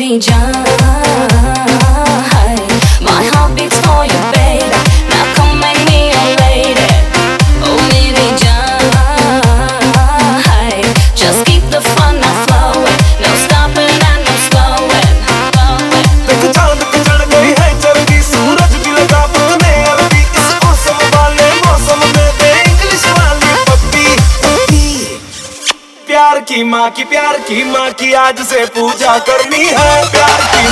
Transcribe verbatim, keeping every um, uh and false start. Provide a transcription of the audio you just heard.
मेरी जान है, my heart beats for you baby, now come make me your lady. Oh मेरी जान है, just keep the fun now flowing, no stopping and no slowing. देख चांद पे चढ़ गई है चर्बी, सूरज भी लगा अपने अरबी, इस मौसम वाले मौसम में दे इंग्लिश वाली पप्पी। प्यार की माँ की प्यार की माँ की आज से पूजा करनी है, प्यार की